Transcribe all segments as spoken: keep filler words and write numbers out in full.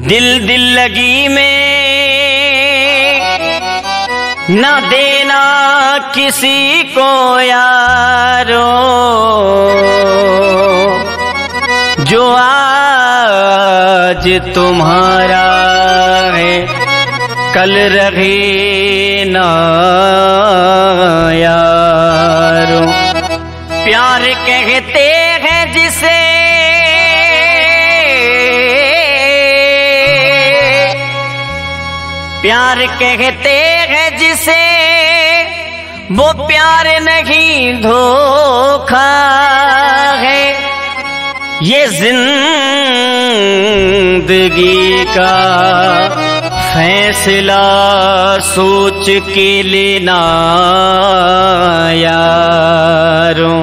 दिल दिल लगी में न देना किसी को यारो, जो आज तुम्हारा है कल रहे ना यारो। प्यार कहते हैं जिसे प्यार कहते हैं जिसे, वो प्यार नहीं धोखा है। ये जिंदगी का फैसला सोच के लेना यारों।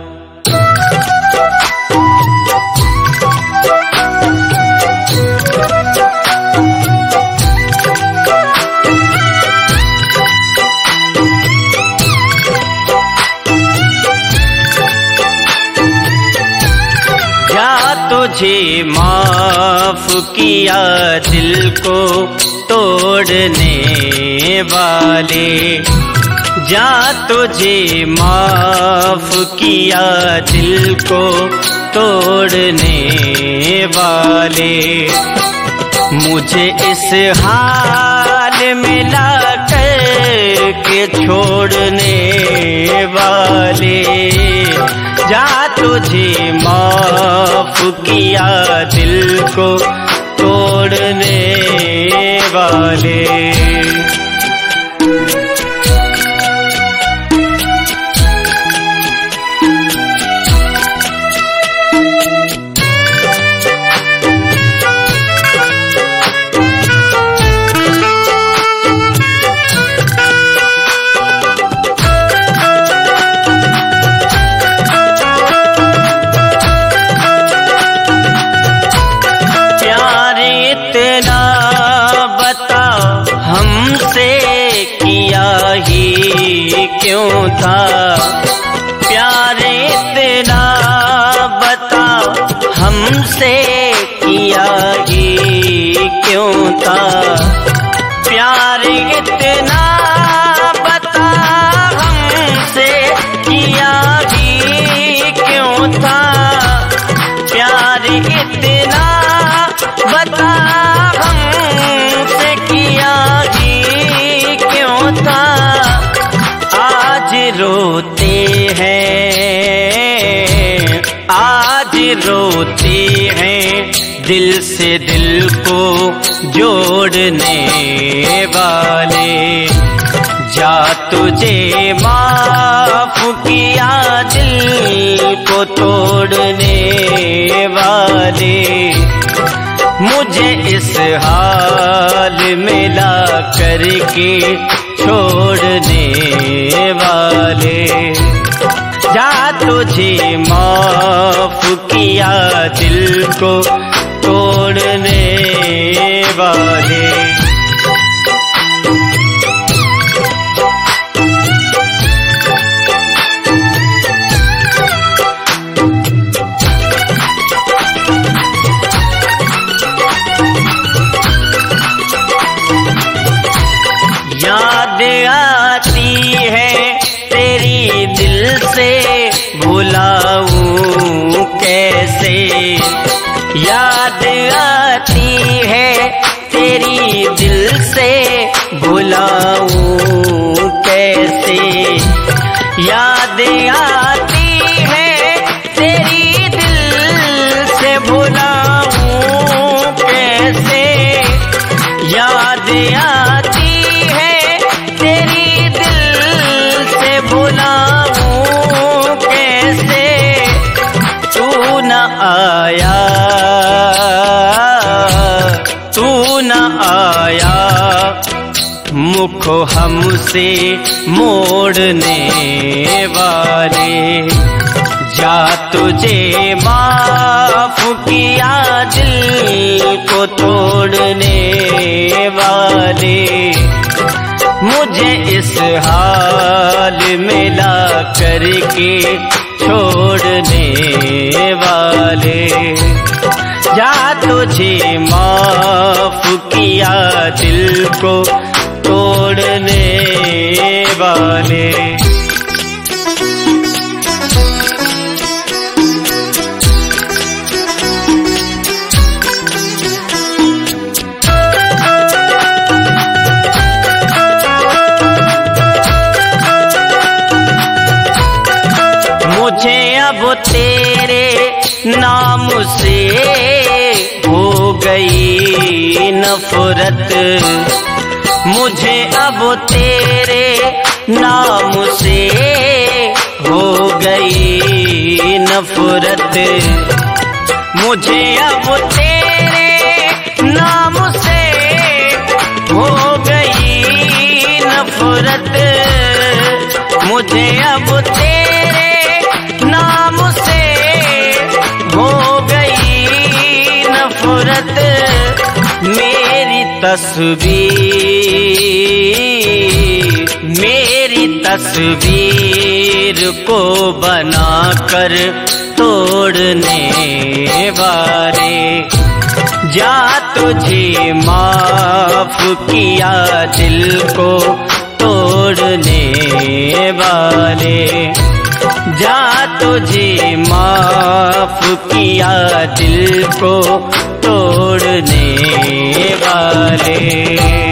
तुझे माफ किया दिल को तोड़ने वाले, जा तुझे माफ किया दिल को तोड़ने वाले। मुझे इस हाल में ला कर के छोड़ने वाले, जा तुझे माफ किया दिल को तोड़ने वाले। हमसे किया ही क्यों था प्यार इतना, बता हमसे किया ही क्यों था प्यार इतना, बता हमसे किया ही क्यों था प्यार इतना, बता हमसे किया ही क्यों था। आज रोते हैं आज रोते हैं दिल से दिल को जोड़ने वाले, जा तुझे माफ किया दिल को तोड़ने वाले। मुझे इस हाल में ला करके छोड़ने वाले, जा तुझे माफ किया दिल को तोड़ने वाले। याद आती है तेरी दिल से भुलाऊं कैसे, याद आती है तेरी दिल से भुलाऊं कैसे, याद आती है तेरी दिल से भुलाऊं कैसे, याद आती आया तू न आया मुख हमसे मोड़ने वाले, जा तुझे माफ किया दिल को तोड़ने वाले। मुझे इस हाल में ला करके छोड़ने वाले, जा तुझे माफ किया दिल को तोड़ने वाले। मुझे अब तेरे नाम से हो गई नफरत, मुझे अब तेरे नाम से हो गई नफरत, मुझे अब तेरे नाम से हो गई नफरत, मुझे अब तेरे नाम से हो गई नफरत। मेरी तस्वीर मेरी तस्वीर को बनाकर तोड़ने वाले, जा तुझे माफ किया दिल को तोड़ने वाले, जा तुझे माफ किया दिल को तोड़ने वाले।